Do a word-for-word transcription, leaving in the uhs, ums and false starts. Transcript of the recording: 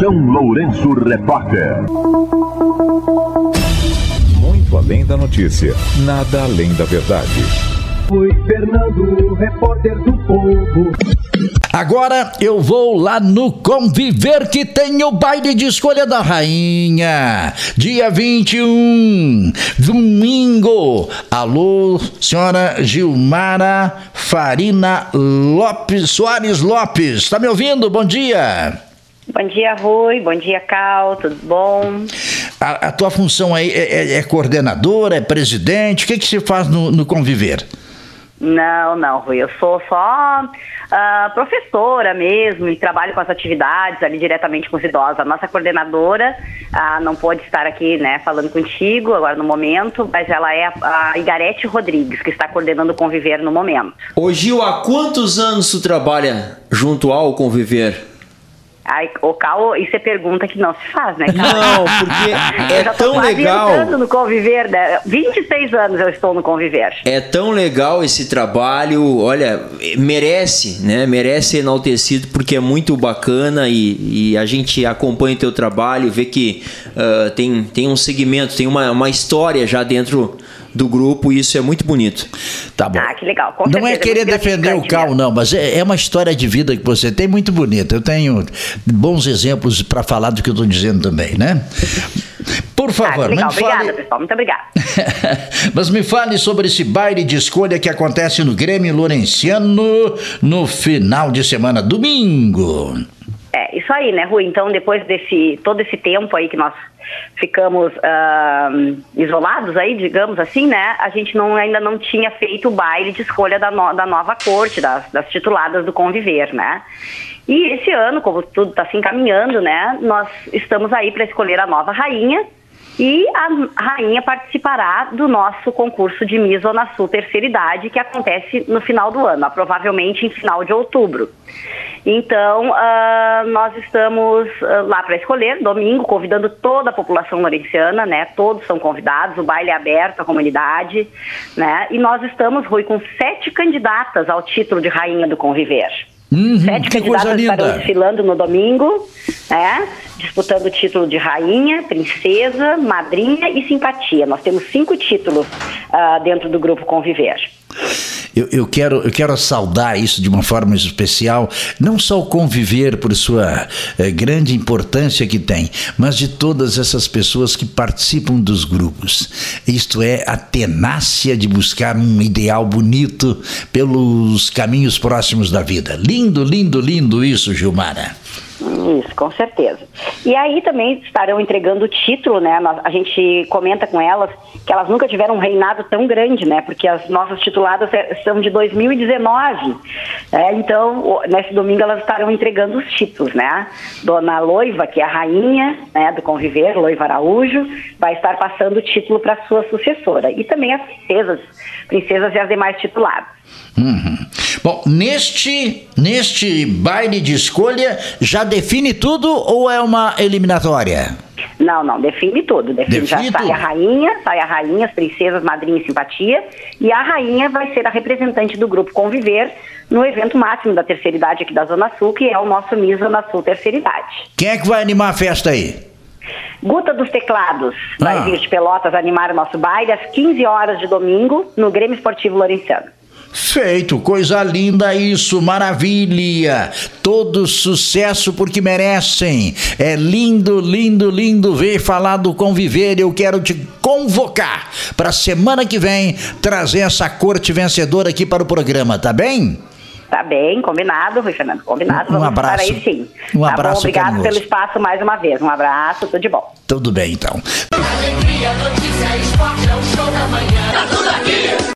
São Lourenço Repórter. Muito além da notícia, nada além da verdade. Foi Fernando, repórter do Povo. Agora eu vou lá no Conviver, que tem o baile de escolha da rainha, dia vinte e um, domingo. Alô, senhora Gilmara Farina Lopes, Soares Lopes, tá me ouvindo? Bom dia. Bom dia, Rui. Bom dia, Cal. Tudo bom? A, a tua função aí é, é, é coordenadora, é presidente? O que que se faz no, no Conviver? Não, não, Rui. Eu sou só uh, professora mesmo e trabalho com as atividades ali diretamente com os idosos. A nossa coordenadora uh, não pôde estar aqui, né, falando contigo agora no momento, mas ela é a, a Igarete Rodrigues, que está coordenando o Conviver no momento. Ô Gil, há quantos anos tu trabalha junto ao Conviver? Ai, o Cal, isso é pergunta que não se faz, né, Cal? Não, porque é tão legal. Eu estou no Conviver, né? vinte e seis anos eu estou no Conviver. É tão legal esse trabalho, olha, merece, né? Merece ser enaltecido porque é muito bacana e, e a gente acompanha o teu trabalho, vê que uh, tem, tem um segmento, tem uma, uma história já dentro do grupo e isso é muito bonito. Tá bom. Ah, que legal. Com não é querer defender o Cal, mesmo. Não, mas é, é uma história de vida que você tem muito bonita. Eu tenho bons exemplos para falar do que eu estou dizendo também, né? Por favor, ah, legal. me Obrigada, fale... pessoal. Muito obrigada. Mas me fale sobre esse baile de escolha que acontece no Grêmio Lourenciano no final de semana, domingo. É, isso aí, né, Rui? Então, depois desse todo esse tempo aí que nós ficamos uh, isolados aí, digamos assim, né, a gente não, ainda não tinha feito o baile de escolha da, no, da nova corte, das, das tituladas do Conviver, né? E esse ano, como tudo está se encaminhando, né, nós estamos aí para escolher a nova rainha e a rainha participará do nosso concurso de Miss Zona Sul Terceira Idade, que acontece no final do ano, provavelmente em final de outubro. Então, uh, nós estamos uh, lá para escolher, domingo, convidando toda a população lourenciana, né? Todos são convidados, o baile é aberto à comunidade, né? E nós estamos, Rui, com sete candidatas ao título de rainha do Conviver. Uhum, Sete candidatas estarão desfilando no domingo, né? Disputando o título de rainha, princesa, madrinha e simpatia. Nós temos cinco títulos uh, dentro do grupo Conviver. Eu, eu, quero, eu quero saudar isso de uma forma especial, não só o Conviver por sua eh, grande importância que tem, mas de todas essas pessoas que participam dos grupos. Isto é, a tenácia de buscar um ideal bonito pelos caminhos próximos da vida. Lindo, lindo, lindo isso, Gilmara. Isso, com certeza. E aí também estarão entregando o título, né? A gente comenta com elas que elas nunca tiveram um reinado tão grande, né? Porque as nossas tituladas são de dois mil e dezenove. É, então, nesse domingo elas estarão entregando os títulos, né? Dona Loiva, que é a rainha, né, do Conviver, Loiva Araújo, vai estar passando o título para sua sucessora. E também as princesas, princesas e as demais tituladas. Uhum. Bom, neste, neste baile de escolha, já define tudo ou é uma eliminatória? Não, não, define tudo. Define, define já tudo. sai a rainha, sai a rainha, as princesas, madrinha e simpatia, e a rainha vai ser a representante do grupo Conviver no evento máximo da terceira idade aqui da Zona Sul, que é o nosso Miss Zona Sul Terceira Idade. Quem é que vai animar a festa aí? Guta dos Teclados vai ah. vir de Pelotas animar o nosso baile às quinze horas de domingo no Grêmio Esportivo Lourenciano. Feito, coisa linda isso, maravilha, todo sucesso porque merecem, é lindo, lindo, lindo ver falar do Conviver. Eu quero te convocar para semana que vem trazer essa corte vencedora aqui para o programa, tá bem? Tá bem, combinado, Rui Fernando, combinado. Um Vamos abraço. Aí, sim. Um tá abraço bom, obrigado carinhoso. pelo espaço mais uma vez. Um abraço, tudo de bom. Tudo bem, então. Alegria, notícia, esporte, é o show da manhã. Tá tudo aqui.